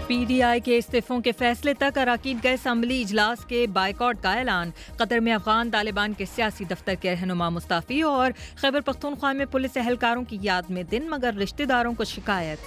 P T I کے استعفوں کے فیصلے تک اراکین کا اسمبلی اجلاس کے بائیکاٹ کا اعلان. قطر میں افغان طالبان کے سیاسی دفتر کے رہنما مستعفی اور خیبر پختونخوا میں پولیس اہلکاروں کی یاد میں دن مگر رشتہ داروں کو شکایت.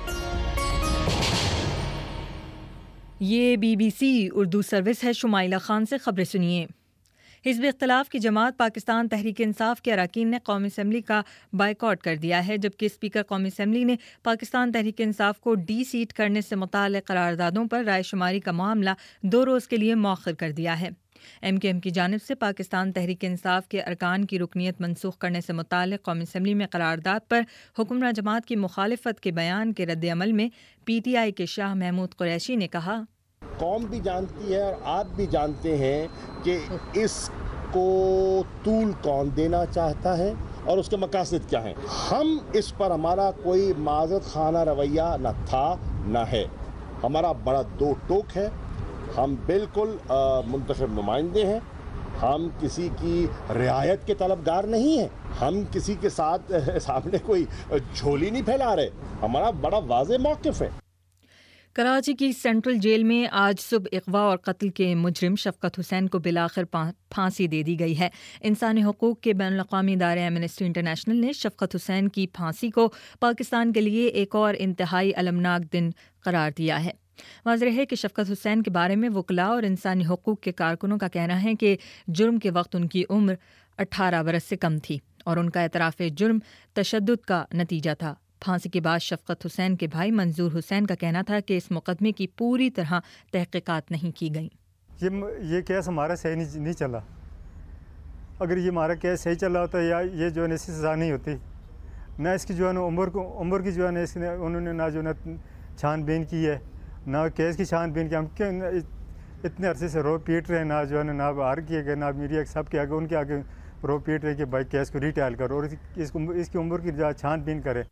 یہ B B C Urdu service ہے. شمائلہ خان سے خبریں سنیے. حزب اختلاف کی جماعت پاکستان تحریک انصاف کے اراکین نے قومی اسمبلی کا بائیکاٹ کر دیا ہے، جبکہ اسپیکر قومی اسمبلی نے پاکستان تحریک انصاف کو ڈی سیٹ کرنے سے متعلق قراردادوں پر رائے شماری کا معاملہ 2 روز کے لیے مؤخر کر دیا ہے. ایم کیو ایم کی جانب سے پاکستان تحریک انصاف کے ارکان کی رکنیت منسوخ کرنے سے متعلق قومی اسمبلی میں قرارداد پر حکمراں جماعت کی مخالفت کے بیان کے رد عمل میں پی ٹی آئی کے شاہ محمود قریشی نے کہا، قوم بھی جانتی ہے اور آپ بھی جانتے ہیں کہ اس کو طول کون دینا چاہتا ہے اور اس کے مقاصد کیا ہیں. ہم اس پر ہمارا کوئی معذرت خانہ رویہ نہ تھا نہ ہے. ہمارا بڑا 2 ٹوک ہے. ہم بالکل منتخب نمائندے ہیں. ہم کسی کی رعایت کے طلبگار نہیں ہیں. ہم کسی کے سامنے کوئی جھولی نہیں پھیلا رہے. ہمارا بڑا واضح موقف ہے. کراچی کی سینٹرل جیل میں آج صبح اغوا اور قتل کے مجرم شفقت حسین کو بالآخر پھانسی دے دی گئی ہے. انسانی حقوق کے بین الاقوامی ادارے ایمنسٹی انٹرنیشنل نے شفقت حسین کی پھانسی کو پاکستان کے لیے ایک اور انتہائی المناک دن قرار دیا ہے. واضح ہے کہ شفقت حسین کے بارے میں وکلاء اور انسانی حقوق کے کارکنوں کا کہنا ہے کہ جرم کے وقت ان کی عمر 18 برس سے کم تھی اور ان کا اعتراف جرم تشدد کا نتیجہ تھا. پھانسی کے بعد شفقت حسین کے بھائی منظور حسین کا کہنا تھا کہ اس مقدمے کی پوری طرح تحقیقات نہیں کی گئیں. یہ کیس ہمارا صحیح نہیں چلا. اگر یہ ہمارا کیس صحیح چلا ہوتا یا یہ جو ہے اس کی سزا نہیں ہوتی. نہ اس کی جو ہے نا عمر کی جو ہے نا انہوں نے نہ جو ہے نا چھان بین کی ہے، نہ کیس کی چھان بین کی. ہم کیوں اتنے عرصے سے رو پیٹ رہے ہیں، نہ جو ہے نا باہر کیے گئے، نہ میڈیا سب کے آگے ان کے آگے رو پیٹ رہے کہ بھائی کیس کو ریٹائل کرو اور اس کی عمر کی چھان بین کرے.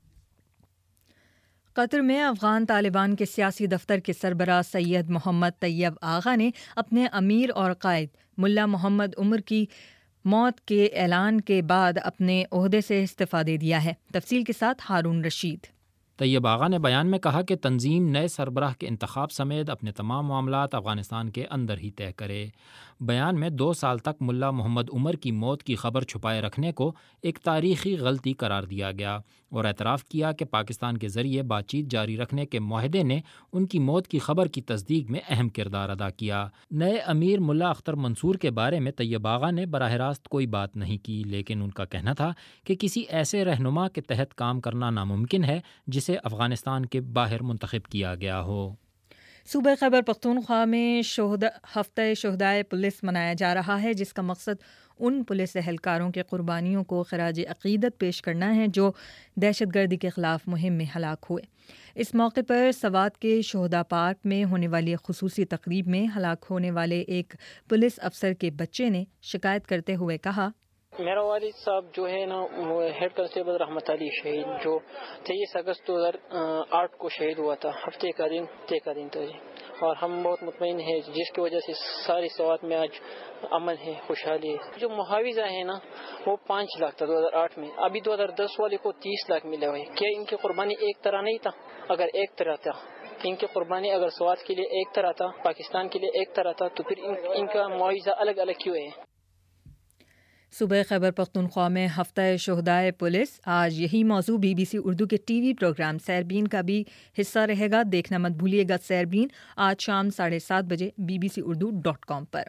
قطر میں افغان طالبان کے سیاسی دفتر کے سربراہ سید محمد طیب آغا نے اپنے امیر اور قائد ملا محمد عمر کی موت کے اعلان کے بعد اپنے عہدے سے استعفیٰ دے دیا ہے. تفصیل کے ساتھ ہارون رشید. طیب آغا نے بیان میں کہا کہ تنظیم نئے سربراہ کے انتخاب سمیت اپنے تمام معاملات افغانستان کے اندر ہی طے کرے. بیان میں 2 سال تک ملا محمد عمر کی موت کی خبر چھپائے رکھنے کو ایک تاریخی غلطی قرار دیا گیا اور اعتراف کیا کہ پاکستان کے ذریعے بات چیت جاری رکھنے کے معاہدے نے ان کی موت کی خبر کی تصدیق میں اہم کردار ادا کیا. نئے امیر ملا اختر منصور کے بارے میں طیب آغا نے براہ راست کوئی بات نہیں کی، لیکن ان کا کہنا تھا کہ کسی ایسے رہنما کے تحت کام کرنا ناممکن ہے جسے افغانستان کے باہر منتخب کیا گیا ہو. صوبہ خیبر پختونخوا میں ہفتہ شہدائے پولیس منایا جا رہا ہے، جس کا مقصد ان پولیس اہلکاروں کے قربانیوں کو خراج عقیدت پیش کرنا ہے جو دہشت گردی کے خلاف مہم میں ہلاک ہوئے. اس موقع پر سوات کے شہداء پارک میں ہونے والی خصوصی تقریب میں ہلاک ہونے والے ایک پولیس افسر کے بچے نے شکایت کرتے ہوئے کہا، میرا والد صاحب جو ہے نا وہ ہیڈ کانسٹیبل رحمت علی شہید جو 23 اگست 2008 کو شہید ہوا تھا. ہفتے کا دن تھا جی. اور ہم بہت مطمئن ہیں جس کی وجہ سے ساری سوات میں آج امن ہے، خوشحالی ہے. جو محاوضہ ہے نا وہ 5 لاکھ تھا 2008 میں. ابھی 2010 والے کو 30 لاکھ ملے ہوئے. کیا ان کی قربانی ایک طرح نہیں تھا؟ اگر ایک طرح تھا، ان کی قربانی اگر سوات کے لیے ایک طرح تھا، پاکستان کے لیے ایک طرح تھا، تو پھر ان کا معاوضہ الگ الگ کیوں ہے؟ صوبہ خیبر پختونخوا میں ہفتہ شہدائے پولیس. آج یہی موضوع بی بی سی اردو کے ٹی وی پروگرام سیربین کا بھی حصہ رہے گا. دیکھنا مت بھولیے گا سیربین آج شام 7:30 بجے bbcurdu.com پر.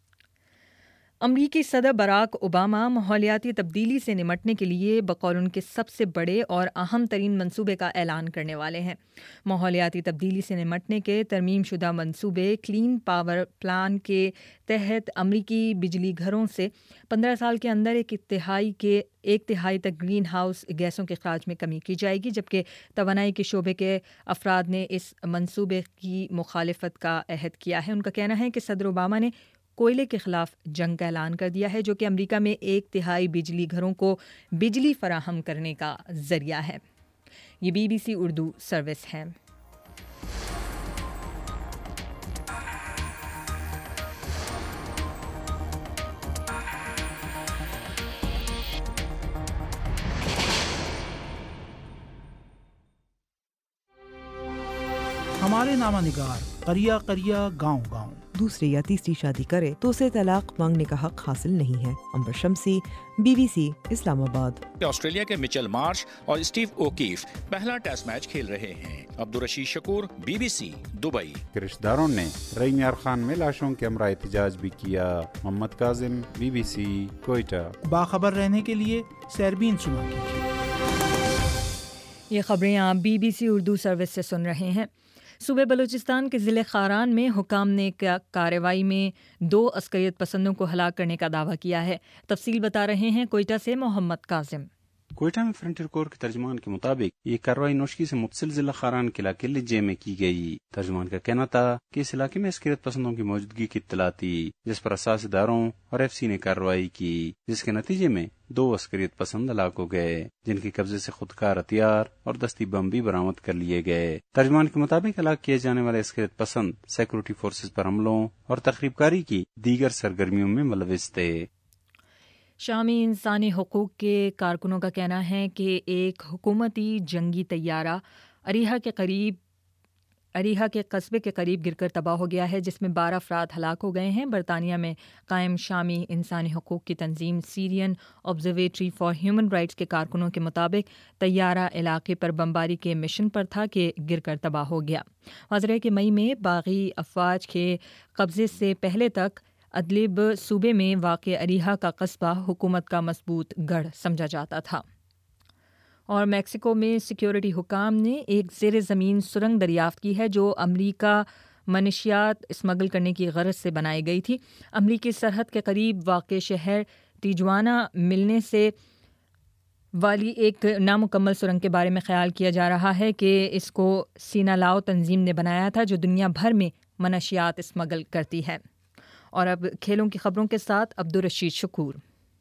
امریکی صدر براک اوباما ماحولیاتی تبدیلی سے نمٹنے کے لیے بقول ان کے سب سے بڑے اور اہم ترین منصوبے کا اعلان کرنے والے ہیں. ماحولیاتی تبدیلی سے نمٹنے کے ترمیم شدہ منصوبے کلین پاور پلان کے تحت امریکی بجلی گھروں سے 15 سال کے اندر ایک تہائی تک گرین ہاؤس گیسوں کے اخراج میں کمی کی جائے گی، جبکہ توانائی کے شعبے کے افراد نے اس منصوبے کی مخالفت کا عہد کیا ہے. ان کا کہنا ہے کہ صدر اوباما نے کوئلے کے خلاف جنگ کا اعلان کر دیا ہے، جو کہ امریکہ میں 1/3 بجلی گھروں کو بجلی فراہم کرنے کا ذریعہ ہے. یہ B B C Urdu service ہے. हमारे नामा निगार करिया करिया गाँव गाँव। दूसरी या तीसरी शादी करे तो उसे तलाक मांगने का हक हासिल नहीं है। अंबर शम्सी, BBC, इस्लामाबाद। ऑस्ट्रेलिया के मिचेल मार्श और स्टीव ओकीफ पहला टेस्ट मैच खेल रहे हैं। Abdul Rashid Shakoor, BBC, Dubai. रिश्तेदारों ने रईम खान में लाशों के हमरा एहतजाज भी किया। मोहम्मद काजिम, BBC, कोयटा। बाखबर रहने के लिए सैरबीन सुना कीजिए। ये खबरें आप BBC उर्दू सर्विस से सुन रहे हैं। सूबे बलूचिस्तान के ज़िले खारान में हुकाम ने कार्रवाई में 2 अस्करियत पसंदों को हलाक करने का दावा किया है। तफसील बता रहे हैं कोयटा से मोहम्मद काजिम। कोयटा में फ्रंटियर कोर के तर्जुमान के मुताबिक ये कार्रवाई नौशकी से मुफसिल जिला खारान के इलाके लिजे में की गई। तर्जुमान का कहना था कि इस इलाके में अस्करियत पसंदों की मौजूदगी की इत्तला थी, जिस पर असास इदारों और FC ने कार्रवाई की, जिसके नतीजे में 2 अस्करियत पसंद हलाक हो गए, जिनके कब्जे से खुदकार हथियार और दस्ती बम भी बरामद कर लिए गए। तर्जुमान के मुताबिक हलाक किए जाने वाले अस्करियत पसंद सिक्योरिटी फोर्सेज पर हमलों और तखरीबकारी की दीगर सरगर्मियों में मुलविस थे। शामी इंसानी हुकूक के कारकुनों का कहना है कि एक हुकूमती जंगी तैयारा अरीहा के कस्बे के करीब गिरकर तबाह हो गया है, जिसमें 12 अफराद हलाक हो गए हैं। बरतानिया में कायम शामी इंसानी हुकूक की तंजीम Syrian Observatory for Human Rights के कारकुनों के मुताबिक तैयारा इलाके पर बमबारी के मिशन पर था कि गिरकर तबाह हो गया। वाज़ेह है कि मई में बागी अफवाज के कब्जे से पहले तक अदलिब सूबे में वाक़ अरीहा का कस्बा हुकूमत का मजबूत गढ़ समझा जाता था। और मैक्सिको में सिक्योरिटी हुकाम ने एक ज़ेर ज़मीन सुरंग दरियाफ़्त की है, जो अमरीका मनशियात स्मगल करने की गरज से बनाई गई थी। अमरीकी सरहद के करीब वाक़ शहर तिजुआना मिलने से वाली एक नामुकम्मल सुरंग के बारे में ख्याल किया जा रहा है कि इसको सीनालाओ तंजीम ने बनाया था, जो दुनिया भर में मनशियात स्मगल करती है। और अब खेलों की खबरों के साथ अब्दुल रशीद शकूर।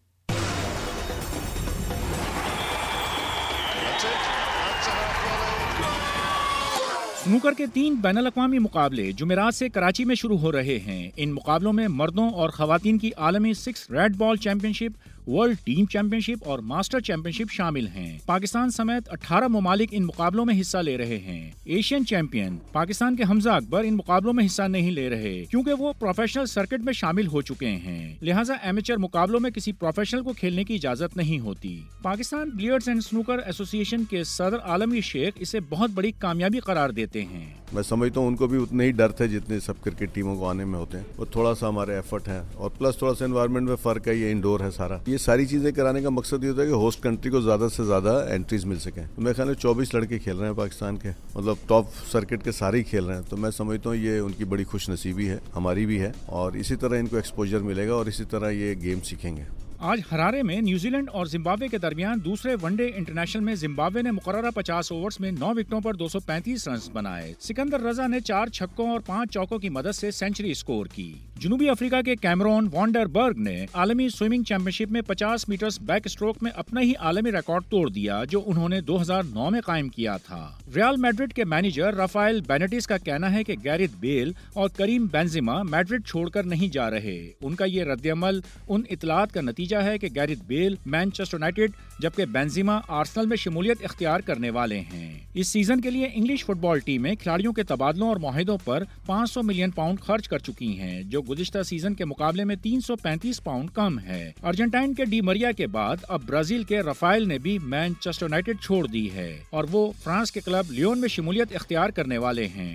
स्नूकर के 3 बैनुल-अक़वामी मुकाबले जुमेरात से कराची में शुरू हो रहे हैं। इन मुकाबलों में मर्दों और खवातीन की आलमी 6 red ball championship, world team championship और मास्टर चैंपियनशिप शामिल हैं। पाकिस्तान समेत 18 ममालिक इन मुकाबलों में हिस्सा ले रहे हैं। एशियन चैंपियन पाकिस्तान के हमजा अकबर इन मुकाबलों में हिस्सा नहीं ले रहे, क्योंकि वो प्रोफेशनल सर्किट में शामिल हो चुके हैं। लिहाजा एमेचर मुकाबलों में किसी प्रोफेशनल को खेलने की इजाजत नहीं होती। Pakistan billiards and snooker association के सदर आलमी शेख इसे बहुत बड़ी कामयाबी करार देते हैं। मैं समझता हूँ उनको भी उतने ही डर थे जितने सब क्रिकेट टीमों को आने में होते हैं। वो थोड़ा सा हमारे एफर्ट है और प्लस थोड़ा सा एनवायरनमेंट में फर्क है, ये इंडोर है सारा। ये सारी चीजें कराने का मकसद ये होता है कि होस्ट कंट्री को ज्यादा से ज्यादा एंट्रीज मिल सके। तो मेरे ख्याल में 24 लड़के खेल रहे हैं पाकिस्तान के, मतलब टॉप सर्किट के सारे ही खेल रहे हैं। तो मैं समझता हूँ ये उनकी बड़ी खुश नसीबी है, हमारी भी है, और इसी तरह इनको एक्सपोजर मिलेगा और इसी तरह ये गेम सीखेंगे। आज हरारे में न्यूजीलैंड और जिम्बाब्वे के दरमियान दूसरे वनडे इंटरनेशनल में जिम्बाब्वे ने मुकर्ररा 50 ओवर्स में 9 विकेटों पर 235 रन बनाए। सिकंदर रजा ने 4 छक्कों और 5 चौकों की मदद से सेंचुरी स्कोर की। जनूबी अफ्रीका के कैमरून वॉन्डरबर्ग ने आलमी स्विमिंग चैंपियनशिप में 50 मीटर्स बैक स्ट्रोक में अपना ही आलमी रिकॉर्ड तोड़ दिया, जो उन्होंने 2009 में कायम किया था। रियल मैड्रिड के मैनेजर राफेल बेनिटेज का कहना है कि गैरेथ बेल और करीम बेंजेमा मैड्रिड छोड़कर नहीं जा रहे। उनका ये रद्दअमल उन इतलात का नतीजा है कि गैरेथ बेल मैनचेस्टर यूनाइटेड जबकि बेंजेमा आर्सेनल में शमूलियत इख्तियार करने वाले हैं। इस सीजन के लिए इंग्लिश फुटबॉल टीमें खिलाड़ियों के तबादलों और मुआहिदों पर 500 मिलियन पाउंड खर्च कर चुकी हैं, जो गुज़िश्ता सीजन के मुकाबले में 335 पाउंड कम है। अर्जेंटाइन के डी मरिया के बाद अब ब्राजील के राफेल ने भी मैनचेस्टर यूनाइटेड छोड़ दी है और वो फ्रांस के क्लब लियोन में शमूलियत इख्तियार करने वाले हैं।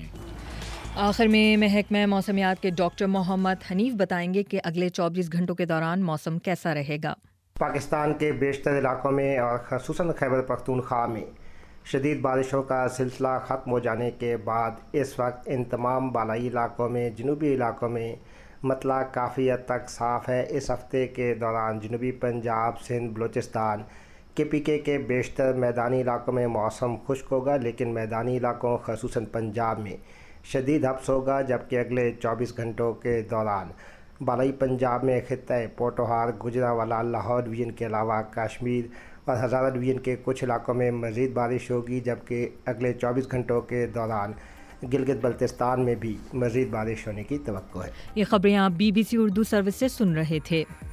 आखिर में महकमा मौसमियात के डॉक्टर मोहम्मद हनीफ बताएंगे कि अगले 24 घंटों के दौरान मौसम कैसा रहेगा। पाकिस्तान के बेशतर इलाकों में और ख़ुसूसन खैबर पख्तूनख्वा में शदीद बारिशों का सिलसिला ख़त्म हो जाने के बाद इस वक्त इन तमाम बालाई इलाकों में जनूबी इलाकों में मतला काफ़ी हद तक साफ़ है। इस हफ़्ते के दौरान जनूबी पंजाब, सिंध, बलूचिस्तान KPK के बेशतर मैदानी इलाकों में मौसम खुश्क होगा, लेकिन मैदानी इलाकों ख़ुसूसन पंजाब में शदीद हब्स होगा। जबकि अगले 24 घंटों के दौरान बालाई पंजाब में खित्ता पोटोहार, गुजरांवाला, लाहौर डिवीज़न के अलावा कश्मीर और हज़ारा डिवीज़न के कुछ इलाकों में मज़ीद बारिश होगी। जबकि अगले 24 घंटों के दौरान गिलगित बल्तिस्तान में भी मज़ीद बारिश होने की तवक्को है। ये खबरें आप BBC उर्दू सर्विस से सुन रहे थे।